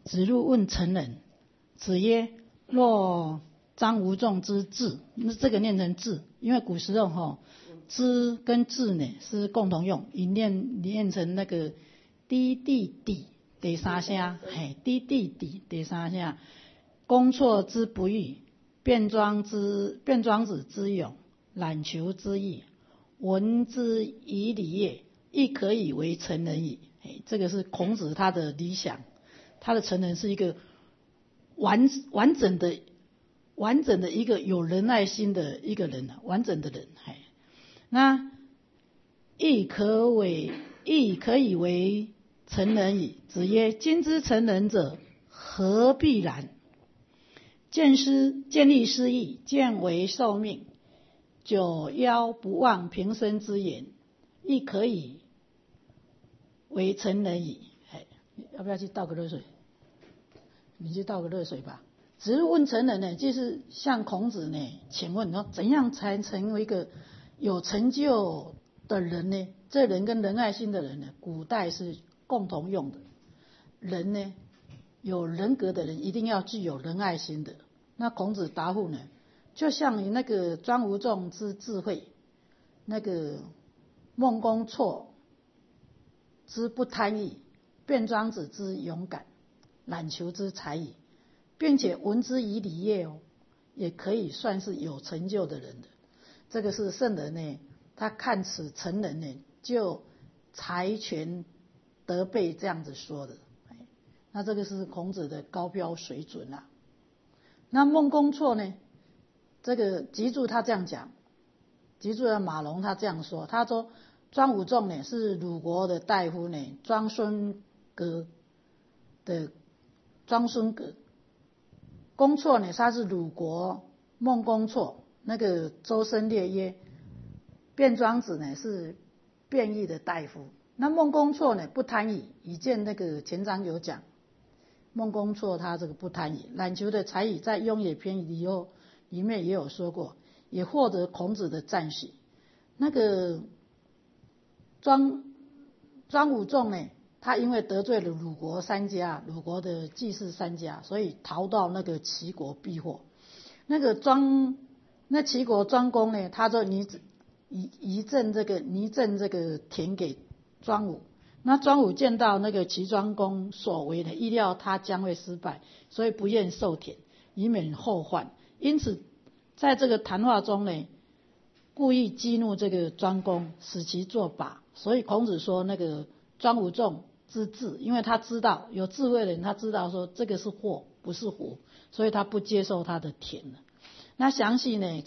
子路问成人，子曰：若张无仲之智，那这个念成智，因为古时候知跟智呢是共同用，你念成那个滴滴滴第三声，滴滴滴第三声。公错之不欲，卞庄子之勇，览求之意，闻之以礼乐，亦可以为成人矣。这个是孔子他的理想，他的成人是一个完整的一个有仁爱心的一个人，完整的人。那亦可以为成人矣。子曰：今之成人者，何必然？见利思义，见为受命，久夭不忘平生之言，亦可以为成人矣。要不要去倒个热水？你去倒个热水吧。子路问成人呢，就是向孔子呢，请问说怎样才成为一个有成就的人呢？这人跟仁爱心的人呢，古代是共同用的。人呢，有人格的人一定要具有仁爱心的。那孔子答复呢，就像你那个张无仲之智慧，那个孟公错之不贪欲，卞庄子之勇敢，览求之才艺，并且闻之以礼乐也可以算是有成就的人的。这个是圣人呢，他看此成人呢，就才权德备这样子说的。那这个是孔子的高标水准啊。那孟公错呢，这个集注他这样讲，集注的马龙他这样说，他说庄武仲呢是鲁国的大夫呢，庄孙葛的庄孙葛，公错呢他是鲁国孟公错，那个周身列曰卞庄子呢是卞邑的大夫。那孟公错呢不贪欲，以见那个前章有讲，孟公错他这个不贪欲，览求的才艺在《雍也篇》里面也有说过，也获得孔子的赞许。那个庄武仲呢，他因为得罪了鲁国三家，鲁国的季氏三家，所以逃到那个齐国避祸。那齐国庄公呢，他就拟赠这个田给庄武。那庄武见到那个齐庄公所为的，意料他将会失败，所以不愿受田，以免后患。因此在这个谈话中呢，故意激怒这个庄公，使其作罢。所以孔子说那个庄武仲之智，因为他知道有智慧的人，他知道说这个是祸不是福，所以他不接受他的田了。那详细呢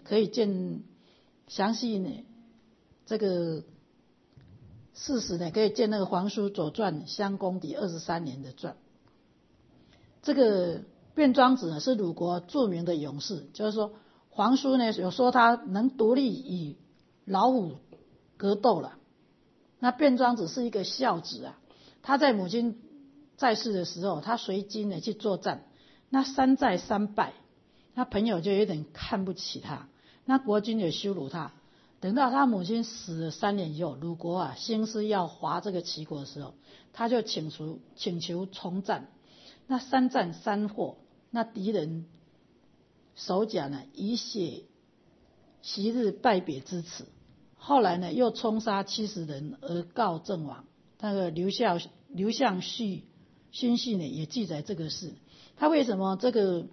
这个事实呢，可以见那个黄书左传襄公第23年的传。这个卞庄子呢是鲁国著名的勇士，就是说黄书呢有说他能独立与老虎格斗了。那卞庄子是一个孝子啊，他在母亲在世的时候，他随军呢去作战，那3战3败，他朋友就有点看不起他，那国君也羞辱他。等到他母亲死了3年以后，鲁国兴师要伐这个齐国的时候，他就请求重战。那3战3获，那敌人手甲呢以血昔日败别之耻。后来呢又冲杀70人而告阵亡。那个刘向勋序呢也记载这个事。他为什么这个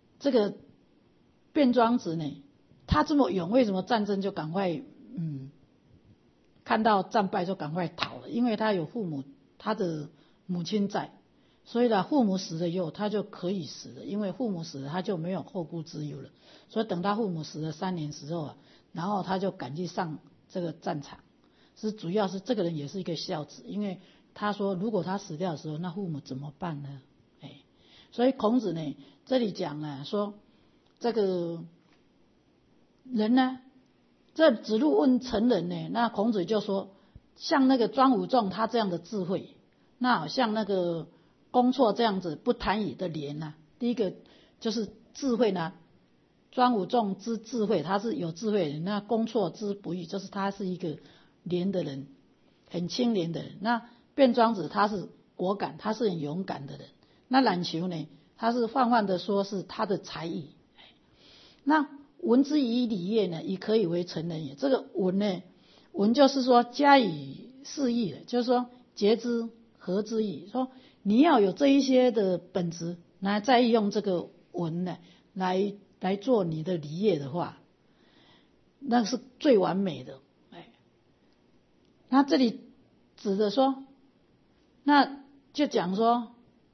卞庄子呢，他这么勇，为什么战争就赶快看到战败就赶快逃了？因为他有他的母亲在，所以呢父母死了以后他就可以死了，因为父母死了他就没有后顾之忧了。所以等他父母死了3年之后然后他就赶去上这个战场。主要是这个人也是一个孝子，因为他说如果他死掉的时候，那父母怎么办呢？所以孔子呢这里讲说这个人呢，这子路问成人呢，那孔子就说像那个庄武仲他这样的智慧，那好像那个公错这样子不贪欲的廉第一个就是智慧呢，庄武仲之智慧，他是有智慧的人。那公错之不欲，就是他是一个廉的人，很清廉的人。那卞庄子他是果敢，他是很勇敢的人。 那冉求呢，他是泛泛的说是他的才艺。那闻之以礼乐呢，亦可以为成人也。这个闻呢，闻就是说加以示意的，就是说节之和之意，说你要有这一些的本质，来再用这个闻呢来做你的礼乐的话，那是最完美的。那这里指的说，那就讲说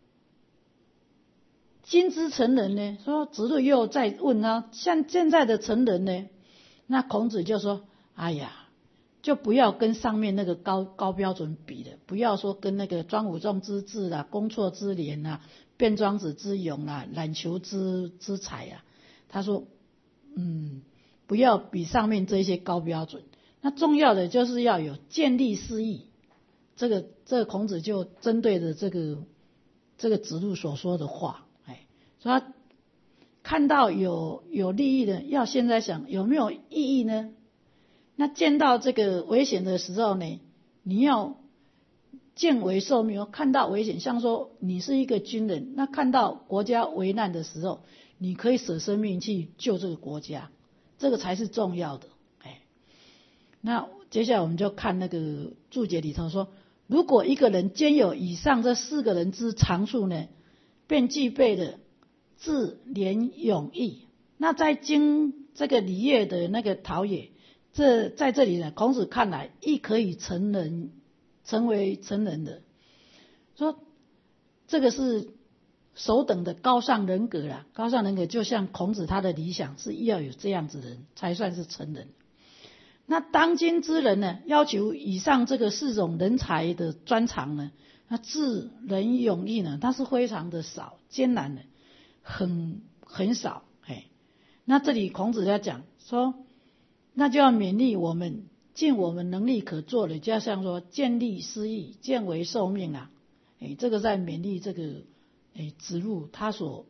今之成人呢，说子路又在问他，像现在的成人呢，那孔子就说，哎呀，就不要跟上面那个高标准比了，不要说跟那个庄武仲之智啦、公绰之廉啦、卞庄子之勇啦、冉求之才啊。他说，不要比上面这些高标准。那重要的就是要有见利思义。这个孔子就针对着这个子路所说的话，说他看到有利益的，要现在想有没有意义呢？那见到这个危险的时候呢，你要见危受命，看到危险，像说你是一个军人，那看到国家危难的时候，你可以舍生命去救这个国家，这个才是重要的。那接下来我们就看那个注解里头说，如果一个人兼有以上这4个人之长处呢，便具备了智廉勇义。那在经这个礼乐的那个陶冶，在这里呢，孔子看来亦可以成为成人的，说这个是首等的高尚人格啦。高尚人格就像孔子他的理想是要有这样子的人才算是成人。那当今之人呢，要求以上这个4种人才的专长呢，那智仁勇义呢，它是非常的少，艰难的很少。那这里孔子在讲说，那就要勉励我们尽我们能力可做的，就像说见利思义，见为受命啊。这个在勉励这个子路他所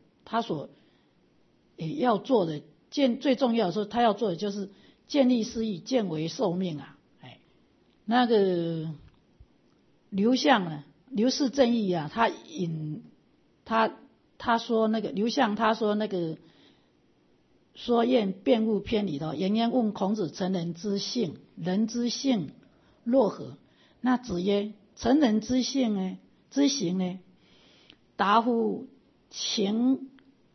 要做的，最重要的说他要做的就是见利思义，见为受命啊。那个刘向啊，刘氏正义啊，他说那个刘向，他说那个说晏辩误篇里头，颜渊问孔子成人之性，人之性若何？那子曰：成人之性呢，之行呢，达乎情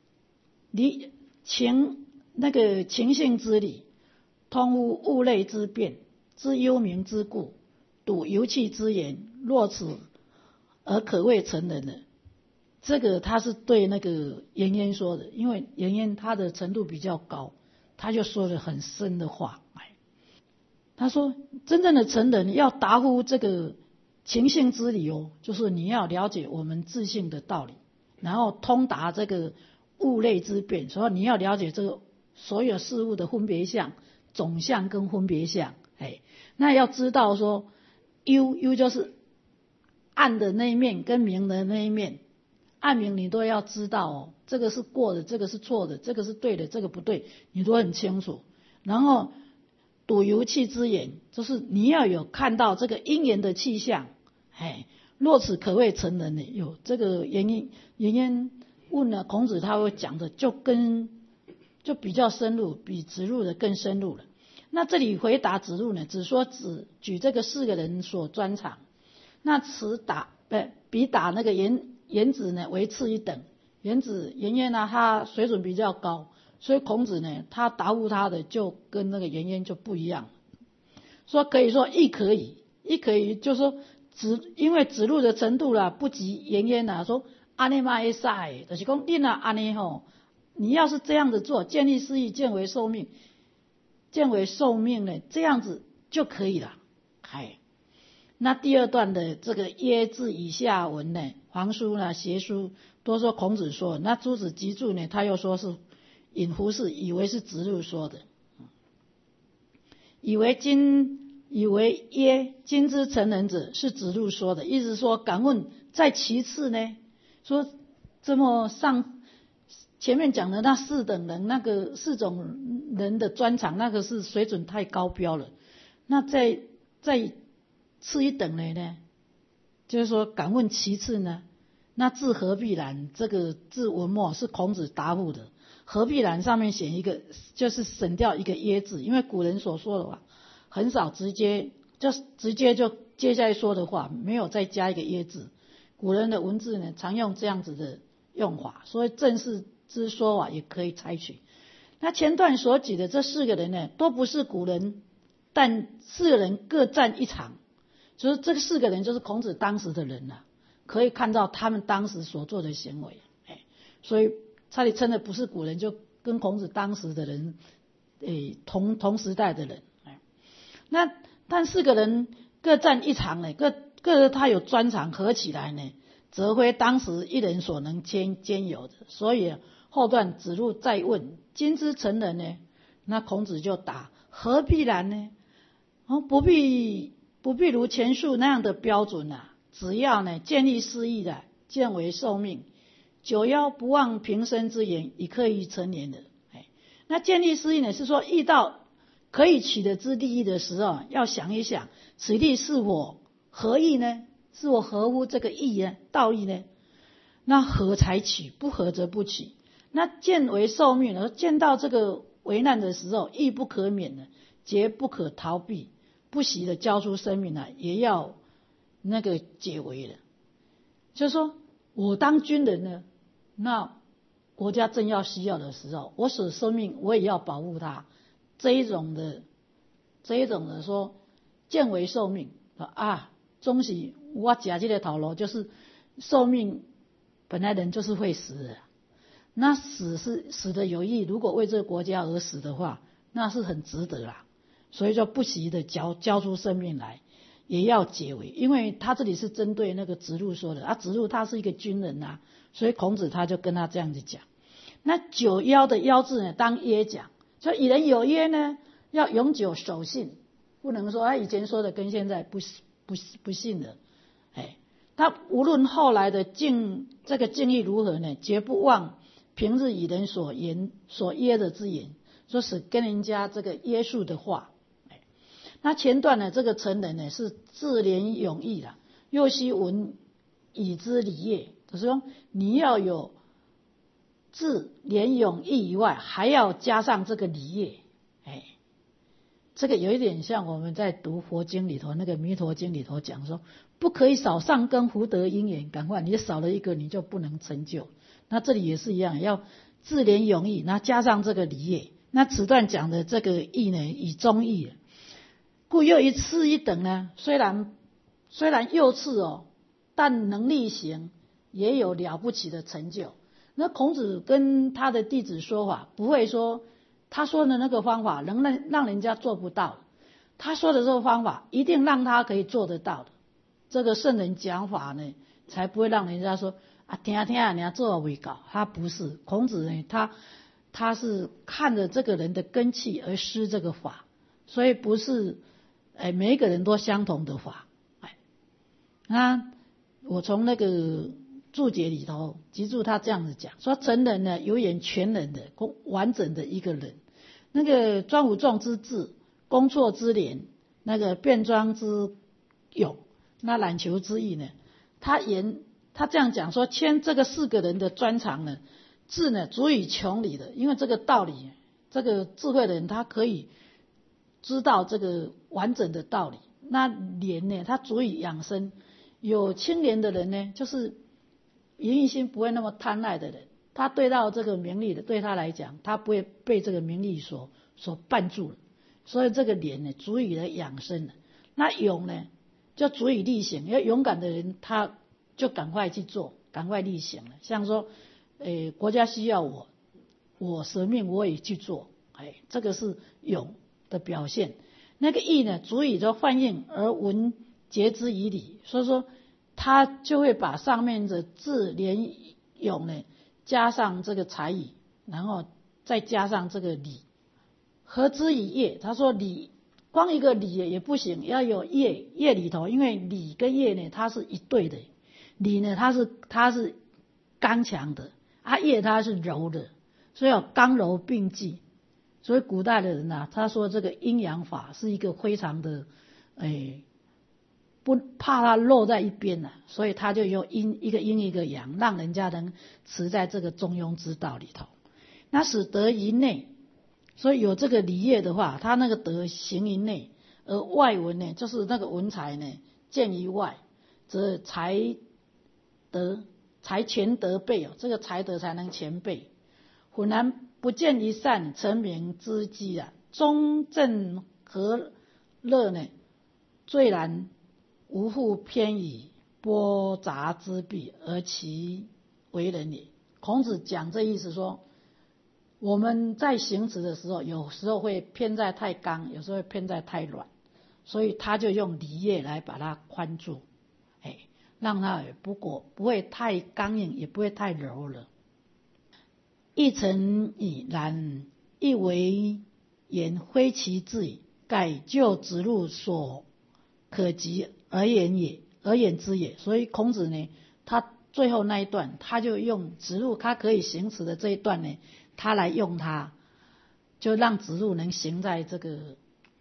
性之理，通乎物类之变，知幽冥之故，笃游气之言，若此而可谓成人了。这个他是对那个颜渊说的，因为颜渊他的程度比较高，他就说了很深的话。他说真正的成人要达乎这个情性之理哦，就是你要了解我们自性的道理，然后通达这个物类之变，所以你要了解这个所有事物的分别相、总相跟分别相。那要知道说幽就是暗的那一面跟明的那一面，暗明你都要知道哦，这个是过的，这个是错的，这个是对的，这个不对，你都很清楚。然后笃游气之言，就是你要有看到这个因缘的气象。若此可谓成人呢？有这个颜渊问了孔子，他会讲的就比较深入，比子路的更深入了。那这里回答子路呢，只说举这个4个人所专长，那比打那个颜子呢为次一等。颜渊呢，他水准比较高，所以孔子呢，他答复他的就跟那个颜渊就不一样了。说可以说亦可以，就是说因为子路的程度啦不及颜渊啦，说安尼嘛会使的，就是讲你若安尼吼，你要是这样子做，见利思义，见为受命呢，这样子就可以了。那第2段的这个耶字以下文呢，黄书啦、邪书都说孔子说，那诸子集注呢，他又说是引胡适，以为是子路说的，以为耶今之成人者是子路说的，意思说敢问在其次呢，说这么前面讲的那4等人，那个4种人的专长，那个是水准太高标了。那再次一等的呢，就是说敢问其次呢， 那字何必然，这个字文末是孔子答复的。何必然上面写一个，就是省掉一个耶字，因为古人所说的话很少直接就接下来说的话没有再加一个耶字。古人的文字呢常用这样子的用法，所以正式之说法也可以采取。那前段所举的这4个人呢都不是古人，但4个人各占一场，就是这4个人就是孔子当时的人啊，可以看到他们当时所做的行为，所以查理称的不是古人，就跟孔子当时的人同时代的人。那但4个人各占一场呢，各他有专长，合起来呢则非当时一人所能兼有的。所以后段子路再问今之成人呢，那孔子就答何必然呢？不必如前述那样的标准啊，只要呢见利思义的，见为受命，九夭不忘平生之言，以克于成年的。那见利思义呢，是说遇到可以取得之利益的时候，要想一想此利是否合意呢？是否合乎这个义呢？道义呢？那合才取，不合则不取。那见为受命呢，见到这个危难的时候，义不可免的，绝不可逃避，不惜的交出生命来，也要那个解围的。就是说我当军人呢，那国家正要需要的时候，我舍生命我也要保护他。这一种的说见为受命啊，终是我吃这个头路，就是寿命本来人就是会死的，那死是死的有益，如果为这个国家而死的话，那是很值得啦。所以就不惜的交出生命来，也要解围。因为他这里是针对那个子路说的啊，子路他是一个军人啊，所以孔子他就跟他这样子讲。那九夭的夭字呢，当约讲，所以与人有约呢，要永久守信，不能说以前说的跟现在不信的。他无论后来的这个境遇如何呢，绝不忘平日与人所约的之言，说是跟人家这个约束的话。那前段呢，这个成人呢是自怜勇毅啦，又须闻以知礼业，就是说你要有自怜勇毅以外，还要加上这个礼业。这个有一点像我们在读佛经里头那个弥陀经里头讲说，不可以少上根福德因缘，赶快你少了一个你就不能成就。那这里也是一样，要自怜勇毅，那加上这个礼业。那此段讲的这个义呢，以忠义，故又一次一等呢，虽然幼稚但能力行，也有了不起的成就。那孔子跟他的弟子说法，不会说他说的那个方法能让人家做不到，他说的这个方法一定让他可以做得到的。这个圣人讲法呢，才不会让人家说听啊，你要做未到。他不是，孔子呢，他是看着这个人的根器而施这个法，所以不是每一个人都相同的法。那我从那个注解里头记住他这样子讲，说成人呢有眼全人的完整的一个人。那个庄武仲之智，公错之廉，那个卞庄之勇，那冉求之义呢，他这样讲说，牵这个4个人的专长呢，智呢足以穷理的，因为这个道理，这个智慧的人他可以知道这个完整的道理。那廉呢，他足以养生。有清廉的人呢，就是淫欲心不会那么贪爱的人，他对到这个名利的，对他来讲，他不会被这个名利所绊住了。所以这个廉呢，足以来养生了。那勇呢，就足以力行。要勇敢的人，他就赶快去做，赶快力行了。像说，国家需要我舍命我也去做，这个是勇的表现。那个义呢，足以就泛应而闻节之以礼，所以说他就会把上面的智廉勇呢加上这个才艺，然后再加上这个礼，合之以业。他说礼光一个礼也不行，要有业里头，因为礼跟业呢它是一对的，礼呢它是刚强的业它是柔的，所以要刚柔并济。所以古代的人他说这个阴阳法是一个非常的不怕它落在一边了，所以他就用一个阴一个阳，让人家能持在这个中庸之道里头。那使德于内，所以有这个礼乐的话，他那个德行于内，而外文呢，就是那个文采呢，见于外，则才全德备哦，这个才德才能全备。浑然不见于善，成名之机啊，中正和乐呢，最然无复偏倚波杂之弊，而其为人也。孔子讲这意思说，我们在行持的时候，有时候会偏在太刚，有时候会偏在太软，所以他就用礼乐来把它宽住，让它不会太刚硬，也不会太柔了。一诚以然，一为言挥其志矣，改就直路所可及而言之也。所以孔子呢，他最后那一段，他就用直路他可以行持的这一段呢，他来用它，就让直路能行在这个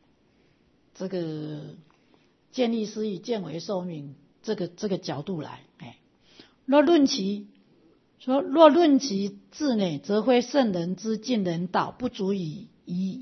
见利思义，见为受命这个角度来。若论其志呢，则非圣人之尽人道，不足以疑。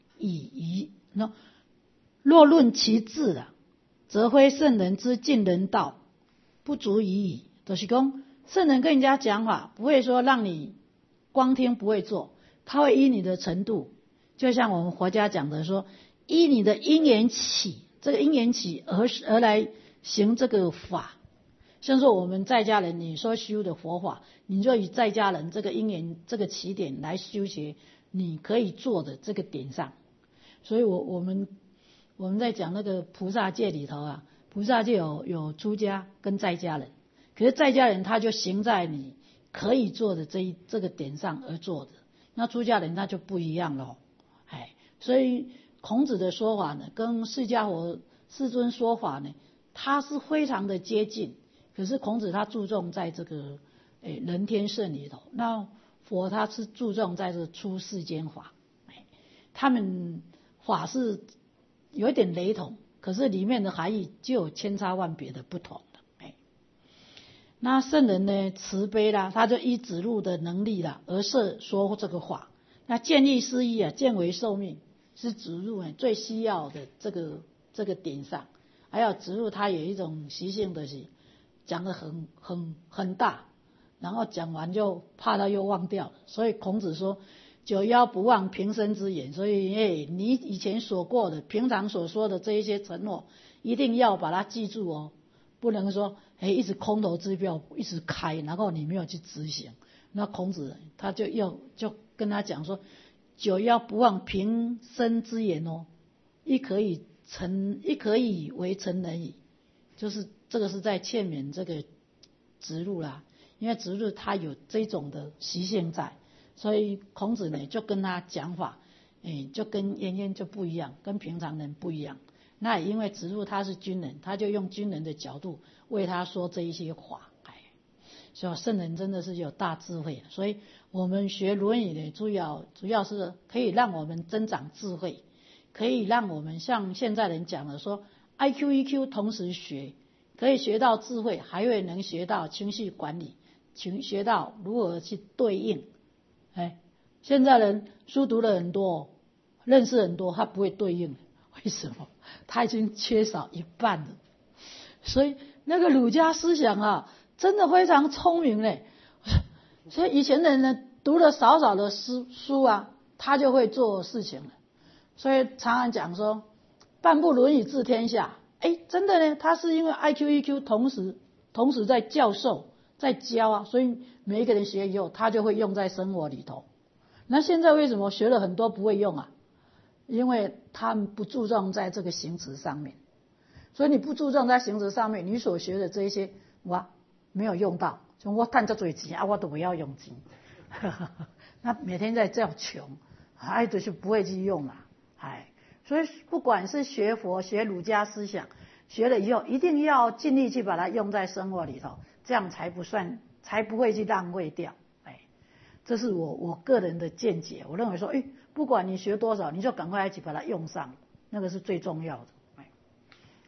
若论其志啊，则非圣人之尽人道，不足以疑。就是说，圣人跟人家讲法，不会说让你光听不会做，他会依你的程度，就像我们佛家讲的说，依你的因缘起，这个因缘起而来行这个法。像说我们在家人，你说修的佛法，你就以在家人这个因缘这个起点来修学你可以做的这个点上。所以我们在讲那个菩萨戒里头啊，菩萨戒有出家跟在家人，可是在家人他就行在你可以做的这个点上而做的，那出家人他就不一样咯。所以孔子的说法呢，跟释迦佛世尊说法呢，他是非常的接近。可是孔子他注重在这个人天圣里头，那佛他是注重在这出世间法，他们法是有一点雷同，可是里面的含义就有千差万别的不同了。那圣人呢，慈悲啦，他就依指路的能力啦而说这个话。那见利思义啊，见为受命，是指路最需要的这个点上。还有指路它有一种习性的是讲得很大，然后讲完就怕他又忘掉了，所以孔子说九夭不忘平生之言。所以你以前所过的平常所说的这一些承诺，一定要把它记住哦，不能说一直空头支票一直开，然后你没有去执行。那孔子他就跟他讲说，九夭不忘平生之言哦，亦可以为成人矣。就是这个是在劝勉这个直路啦，因为直路它有这种的习性在，所以孔子呢就跟他讲法，就跟晏晏就不一样，跟平常人不一样。那也因为直路他是军人，他就用军人的角度为他说这一些话。所以圣人真的是有大智慧，所以我们学《论语》呢，主要是可以让我们增长智慧，可以让我们像现在人讲的说 IQ、EQ 同时学，可以学到智慧，还会能学到情绪管理，学到如何去对应。现在人书读了很多，认识很多，他不会对应，为什么？他已经缺少一半了。所以那个儒家思想啊，真的非常聪明嘞。所以以前的人呢，读了少的书啊，他就会做事情了。所以常常讲说，半部《论语》治天下。真的呢，他是因为 IQ、EQ 同时在教授，在教啊，所以每一个人学以后，他就会用在生活里头。那现在为什么学了很多不会用啊？因为他们不注重在这个行持上面。所以你不注重在行持上面，你所学的这一些，没有用到。就我赚这多钱啊，我都不要用钱。那每天在这样穷，就是不会去用啊。所以不管是学佛、学儒家思想，学了以后一定要尽力去把它用在生活里头，这样才不会去浪费掉。这是我个人的见解。我认为说，不管你学多少，你就赶快一起把它用上，那个是最重要的。好，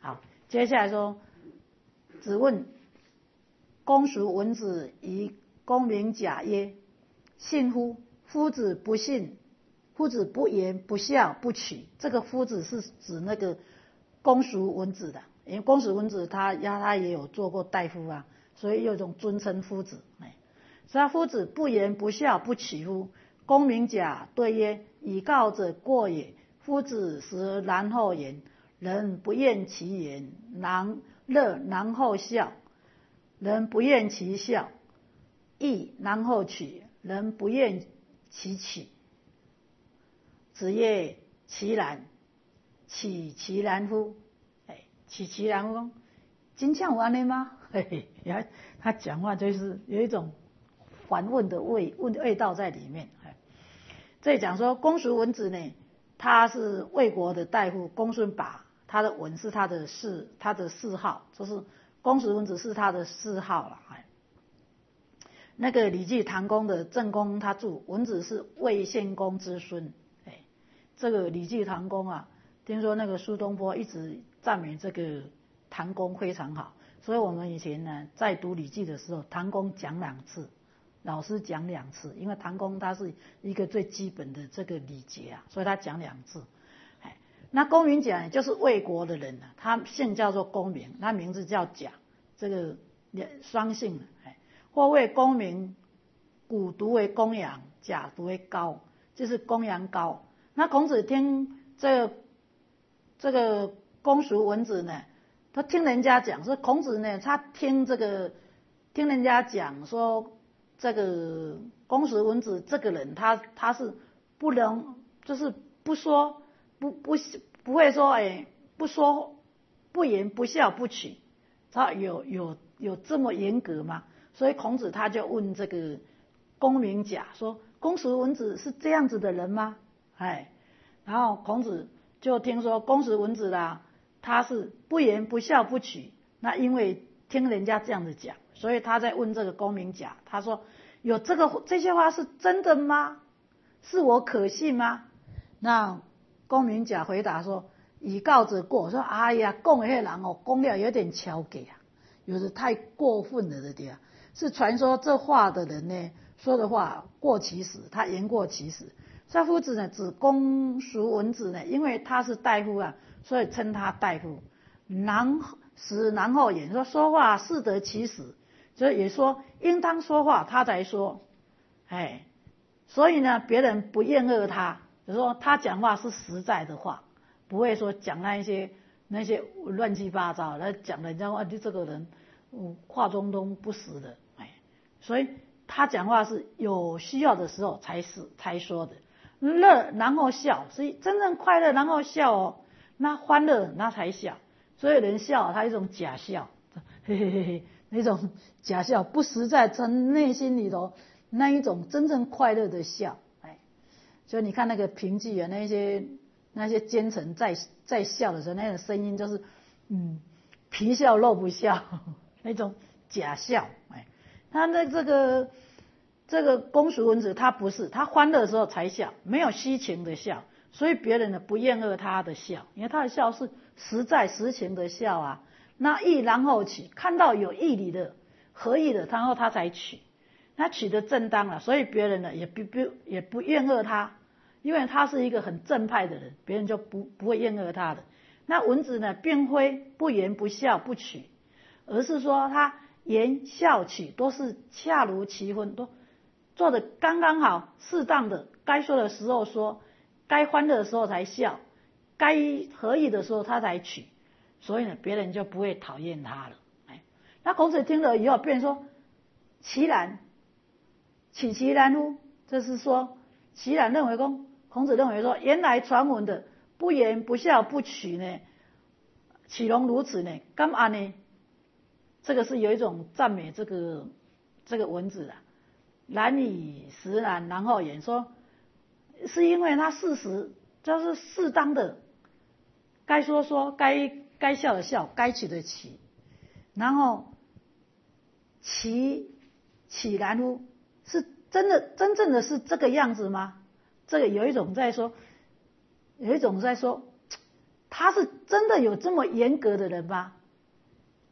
接下来说，子问公叔文子以公明甲曰：信乎？夫子不信，夫子不言不孝不取。这个夫子是指那个公叔文子的，因为公叔文子他也有做过大夫啊，所以有一种尊称夫子。所以夫子不言不孝不取乎？公明甲对曰：以告者过也。夫子时然后言，人不厌其言，乐然后笑，人不厌其笑，义然后取，人不厌其取。子曰：其然。岂其然乎？岂其然乎？真像有安尼吗？他讲话就是有一种反问的味道在里面。这里讲说公叔文子呢，他是魏国的大夫公孙拔，他的文是他的谥号，就是公叔文子是他的谥号了。那个礼记唐公的郑公他注文子是魏献公之孙。这个礼记唐公啊，听说那个苏东坡一直赞美这个唐公非常好，所以我们以前呢在读礼记的时候，唐公讲2次，老师讲2次，因为唐公他是一个最基本的这个礼节啊，所以他讲2次。那公明甲就是魏国的人啊，他姓叫做公明，他名字叫甲，这个双姓。或谓公明，古读为公羊，甲读为高，就是公羊高。那孔子听这个公叔文子呢，他听人家讲说，孔子呢，他听人家讲说，这个公叔文子这个人，他是不能，就是不会说，不说不言不孝不取，他有这么严格吗？所以孔子他就问这个公明甲说，公叔文子是这样子的人吗？然后孔子就听说公叔文子啦，他是不言不孝不取，那因为听人家这样子讲，所以他在问这个公明甲，他说有这些话是真的吗？是我可信吗？那公明甲回答说，以告者过，说哎呀，讲的那人讲了有点超给啊，有的太过分了的对啊，是传说这话的人呢，说的话过其实，他言过其实。所以夫子呢，指公叔文子呢，因为他是大夫啊，所以称他大夫。然后言，说话适得其时，所以也说应当说话他才说。所以呢，别人不厌恶他，就说他讲话是实在的话，不会说讲那些乱七八糟的，讲人家话你这个人话中东不实的。所以他讲话是有需要的时候才说的。乐然后笑，所以真正快乐然后笑哦，那欢乐那才笑。所以人笑，他一种假笑，嘿嘿嘿嘿，那种假笑不实在，从内心里头那一种真正快乐的笑。所以你看那个评剧啊，那些奸臣在笑的时候，那种声音就是皮笑肉不笑那种假笑。他的这个公叔文子他不是，他欢乐的时候才笑，没有虚情的笑，所以别人呢不厌恶他的笑，因为他的笑是实在实情的笑啊。那义然后取，看到有义理的合意的，然后他才取，他取得正当了，所以别人呢也不厌恶他，因为他是一个很正派的人，别人就不会厌恶他的。那文子呢，并非不言不孝不取，而是说他言孝取都是恰如其分，都做得刚刚好，适当的，该说的时候说，该欢乐的时候才笑，该合意的时候他才取，所以呢，别人就不会讨厌他了。那孔子听了以后，便说：其然，岂其然乎？这是说，其然认为孔子认为说，原来传闻的不言不孝不取呢，岂容如此呢？干嘛呢？这个是有一种赞美这个文子啊。然以实然后言，说是因为他事实就是适当的，该说，该笑的笑，该取的取，然后其然乎？是真正的是这个样子吗？这个有一种在说，他是真的有这么严格的人吗？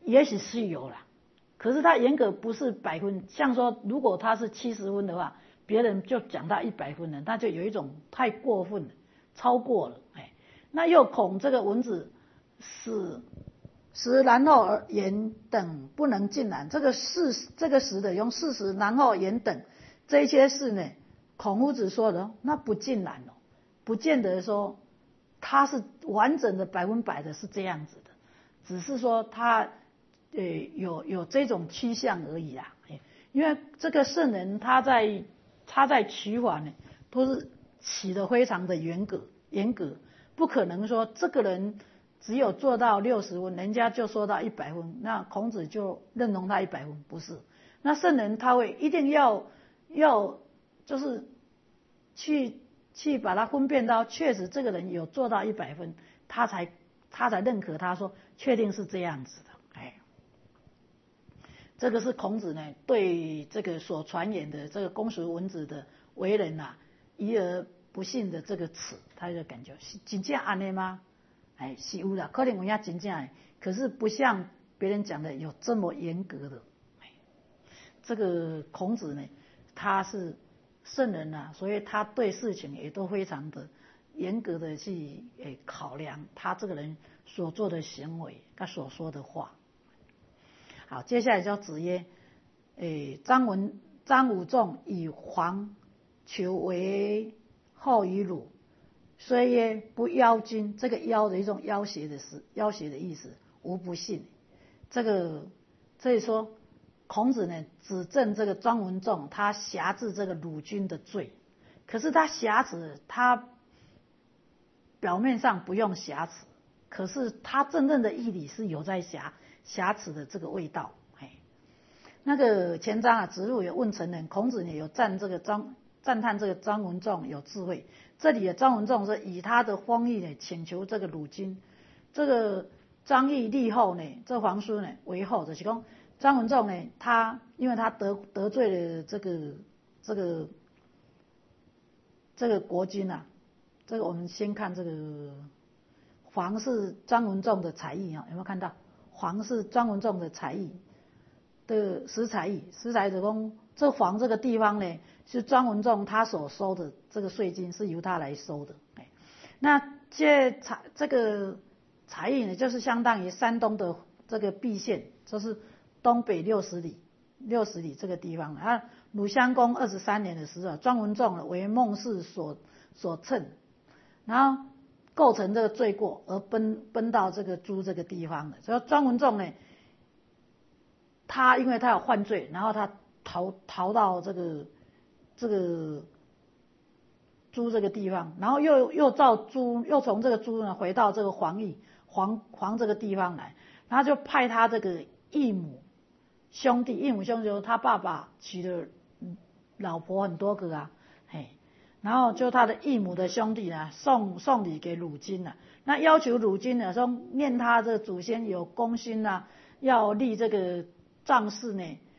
也许是有啦，可是他严格不是100分，像说如果他是70分的话，别人就讲他100分了，那就有一种太过分了，超过了，那又恐这个蚊子使然后而言等不能尽然，这个使的用使然后言等这些事呢，孔夫子说的那不尽然哦，不见得说他是完整的100%的是这样子的，只是说他有这种趋向而已啦。因为这个圣人他在取法呢，都是起得非常的严格，不可能说这个人只有做到60分，人家就说到100分，那孔子就认同他100分，不是。那圣人他会一定要就是去把它分辨到确实这个人有做到100分，他才认可他说确定是这样子的。这个是孔子呢对这个所传言的这个公孙蚊子的为人啊，疑而不信的这个词，他就感觉是真正安尼吗？是有啦，可能有影真正的，可是不像别人讲的有这么严格的。这个孔子呢，他是圣人啊，所以他对事情也都非常的严格的去考量他这个人所做的行为，他所说的话。好，接下来叫子曰：张武仲以黄求为后于鲁，虽曰不邀君，这个邀的一种要挟的意思，无不信。所以说孔子呢指证这个庄文仲他挟制这个鲁君的罪，可是他挟持，他表面上不用挟持，可是他真正的义理是有在瑕疵的这个味道。那个前章啊，子路也问成人，孔子也有赞叹这个张文仲有智慧。这里的张文仲是以他的封邑呢请求这个鲁君，这个张毅立后呢，这皇叔呢为后，就是说张文仲呢，因为他得罪了这个国君啊，这个我们先看这个黄是张文仲的才艺啊，有没有看到？黄是张文仲的才艺的实才艺，实才者说这黄这个地方呢，是张文仲他所收的这个税金是由他来收的。那这个才艺呢，就是相当于山东的这个蓟县，就是东北60里这个地方啊。鲁襄公23年的时候，张文仲为孟氏所乘，然后构成这个罪过而奔到这个朱这个地方的。所以庄文仲呢，他因为他有犯罪，然后他逃到这个朱这个地方，然后又从这个朱呢回到这个黄这个地方来，然后就派他这个异母兄弟就是他爸爸娶的老婆很多个啊，然后就他的异母的兄弟呢送礼给鲁君了，那要求鲁君呢说念他的祖先有功勋啊，要立这个庄氏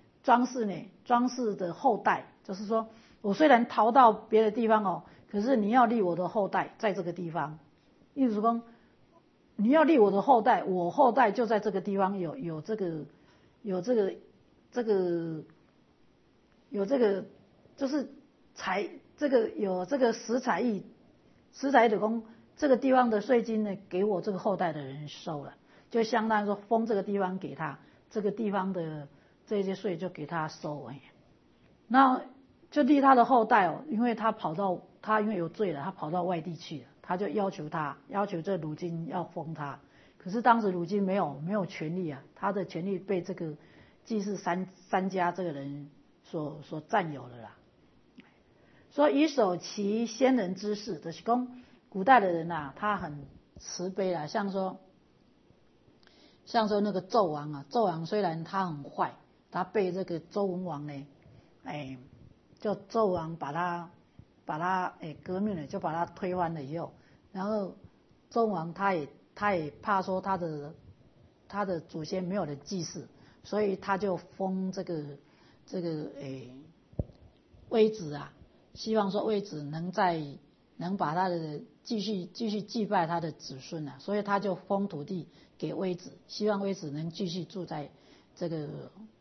的后代，就是说我虽然逃到别的地方哦，可是你要立我的后代在这个地方，意思说你要立我的后代，我后代就在这个地方有这个就是有这个实才的功，这个地方的税金呢给我这个后代的人收了，就相当于说封这个地方给他，这个地方的这些税就给他收。那就立他的后代哦，因为他因为有罪了，他跑到外地去了，他就要求这鲁君要封他，可是当时鲁君没有权利啊，他的权利被这个季氏三家这个人所占有了啦。说以守其先人之事，就是说古代的人啊，他很慈悲啦，像说那个纣王啊，纣王虽然他很坏，他被这个周文王呢，就纣王把他革命了，就把他推翻了以后，然后周文王他也怕说他的祖先没有人祭祀，所以他就封这个微子啊，希望说微子能在能把他的继续祭拜他的子孙啊，所以他就封土地给微子，希望微子能继续住在这个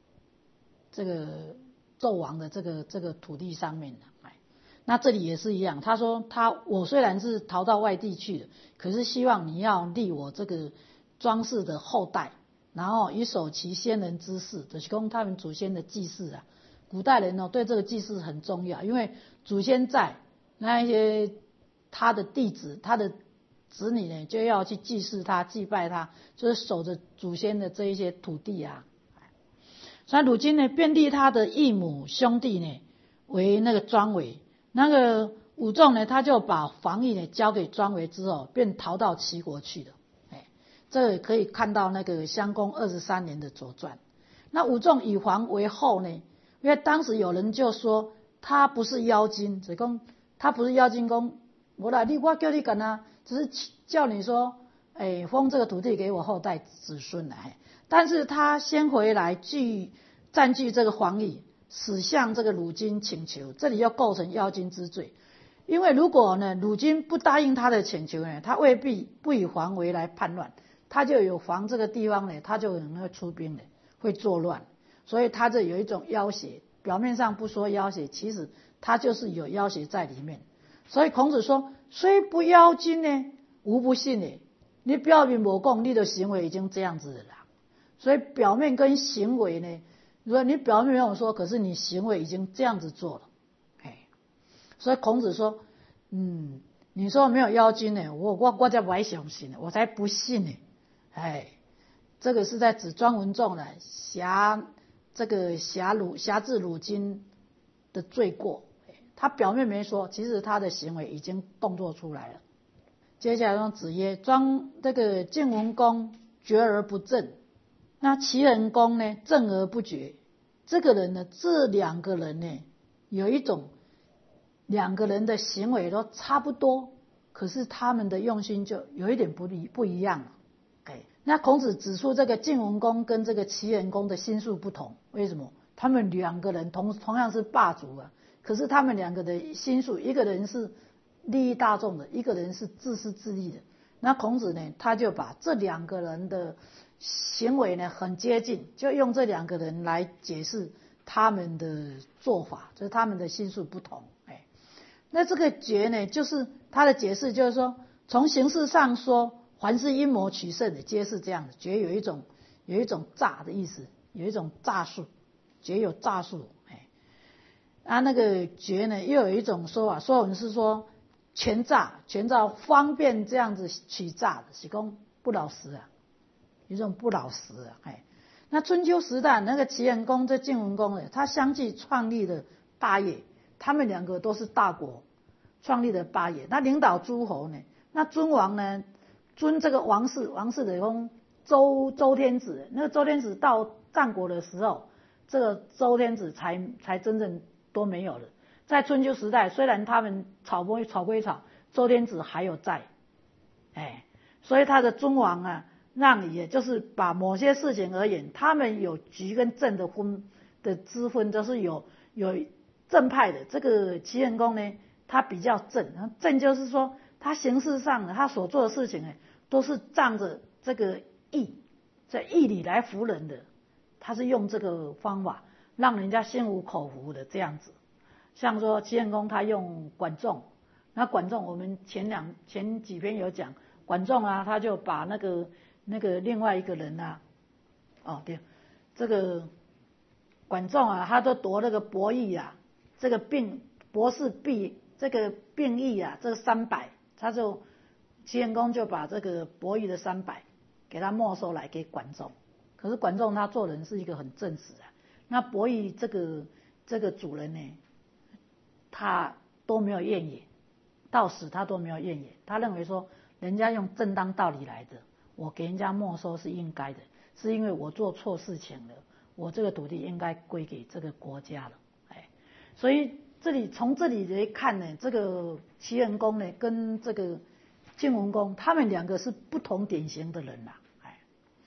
纣王的这个土地上面的。那这里也是一样，他说我虽然是逃到外地去了，可是希望你要立我这个庄氏的后代，然后以守其先人之事，就是供他们祖先的祭祀啊。古代人对这个祭祀很重要，因为祖先在，那一些他的弟子、他的子女呢，就要去祭祀他、祭拜他，就是守着祖先的这一些土地啊。所以如今呢，便立他的异母兄弟呢为那个庄维，那个武仲呢，他就把防御呢交给庄维之后，便逃到齐国去了。这个可以看到那个襄公23年的左传。那武仲以黄为后呢，因为当时有人就说他不是妖精，只讲他不是妖精公，我叫你干啊，只是叫你说，封这个土地给我后代子孙来。但是他先回来占据这个皇邑，使向这个鲁君请求，这里要构成妖精之罪。因为如果呢鲁君不答应他的请求呢，他未必不以黄为来叛乱，他就有黄这个地方呢，他就可能会出兵的，会作乱，所以他这有一种要挟，表面上不说要挟，其实他就是有要挟在里面。所以孔子说，虽不妖精呢，无不信呢。你表面没讲，你的行为已经这样子了啦。所以表面跟行为呢，如果你表面没有说，可是你行为已经这样子做了。所以孔子说，你说没有妖精呢，我才不相信呢，我才不信呢。这个是在指庄文仲呢辖制鲁君的罪过。他表面没说，其实他的行为已经动作出来了。接下来说子曰：这个晋文公决而不正，那齐桓公呢正而不决。这个人呢，这两个人呢，有一种两个人的行为都差不多，可是他们的用心就有一点不一样了。那孔子指出这个晋文公跟这个齐桓公的心术不同，为什么？他们两个人同样是霸主啊，可是他们两个的心术，一个人是利益大众的，一个人是自私自利的。那孔子呢，他就把这两个人的行为呢很接近，就用这两个人来解释他们的做法，就是他们的心术不同。那这个决呢，就是他的解释，就是说从形式上说，凡是阴谋取胜的，皆是这样的。决有一种诈的意思，有一种诈术，决有诈术。那个决呢，又有一种说法，说我们是说权诈方便这样子取诈的，是说不老实啊，有一种不老实啊。那春秋时代那个齐桓公、这晋文公呢，他相继创立了霸业，他们两个都是大国，创立了霸业。那领导诸侯呢，那尊王呢，尊这个王室的公周天子。那个周天子到战国的时候，这个周天子才真正都没有了。在春秋时代，虽然他们吵归吵，周天子还有在，所以他的尊王啊，也就是把某些事情而言，他们有局跟正的之分，就是有正派的。这个齐桓公呢，他比较正，正就是说他形式上他所做的事情都是仗着这个这义理来服人的，他是用这个方法让人家心服口服的这样子。像说齐桓公他用管仲，那管仲我们前几篇有讲，管仲啊，他就把那个另外一个人啊，对，这个管仲啊，他都夺那个博弈啊，这个博士这个兵役啊，这个300，齐桓公就把这个博弈的300给他没收来给管仲。可是管仲他做人是一个很正直的，那博弈这个主人呢，他都没有怨言，到死他都没有怨言。他认为说，人家用正当道理来的，我给人家没收是应该的，是因为我做错事情了，我这个土地应该归给这个国家了。所以从这里来看呢，这个齐桓公呢跟这个晋文公，他们两个是不同典型的人啦。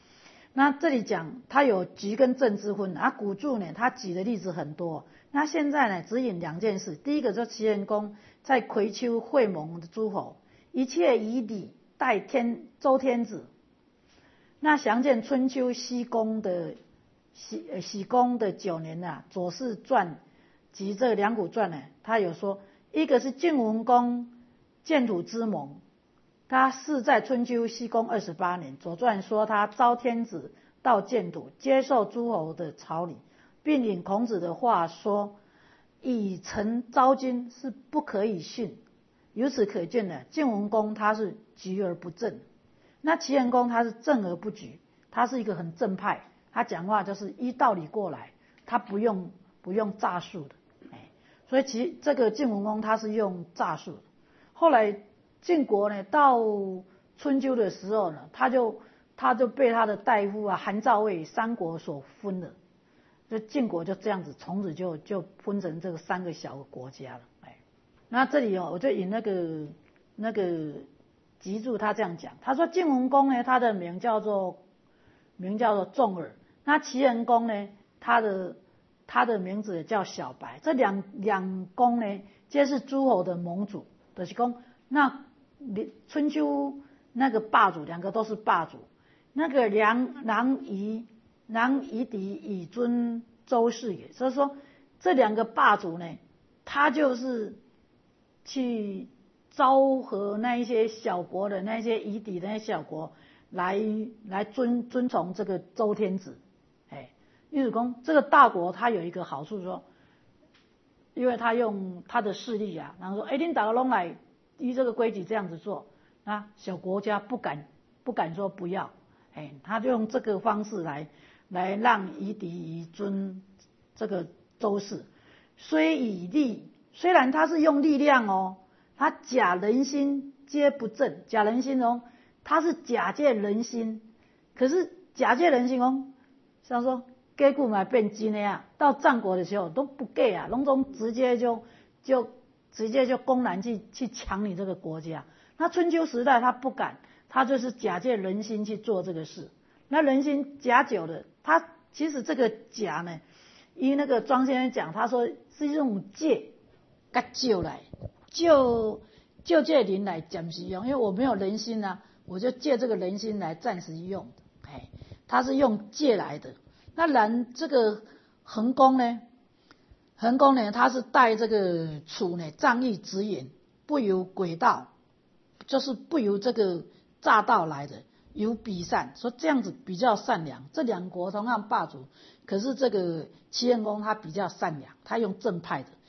那这里讲它有局跟正之分，古注呢，它举的例子很多。那现在呢，只引2件事。第一个就是齐桓公在葵丘会盟的诸侯，一切以礼待周天子。那详见春秋西公的喜公的9年啊，《左氏传》及这两股传呢，他有说，一个是晋文公建土之盟，他是在春秋西公28年，《左传》说他召天子到建土，接受诸侯的朝礼，并引孔子的话说，以臣召君是不可以训。由此可见呢，晋文公他是局而不正，那齐桓公他是正而不局，他是一个很正派，他讲话就是依道理过来，他不用诈术的。所以这个晋文公他是用诈术的。后来晋国呢，到春秋的时候呢，他就被他的大夫韩赵魏3国所分了，就晋国就这样子从此就分成这个3个小国家了。那这里我就引那个集注他这样讲，他说晋文公呢，他的名叫做重耳，那齐桓公呢，他的名字也叫小白，这两公呢，皆是诸侯的盟主，就是说那春秋那个霸主2个都是霸主，那个囊夷狄以尊周氏也，所以说这2个霸主呢，他就是去昭和那一些小国的那些夷狄的那些小国来遵从这个周天子。意思说这个大国它有一个好处说，因为他用他的势力然后说你大家都来依这个规矩这样子做，那小国家不敢说不要，他就用这个方式来让夷狄以尊这个周氏。虽以力，虽然他是用力量他假人心皆不正，假人心他是假借人心，可是假借人心像说假句嘛变真的到战国的时候都不假拢总直接就公然去抢你这个国家。那春秋时代他不敢，他就是假借人心去做这个事。那人心假久了，他其实这个假呢，依那个庄先生讲，他说是用借跟救来救这人来暂时用，因为我没有人心我就借这个人心来暂时用，他是用借来的。那这个桓公呢，他是带这个楚呢，仗义直言，不由诡道，就是不由这个诈道来的，由比善，说这样子比较善良。这2国同样霸主，可是这个齐桓公他比较善良，他用正派的，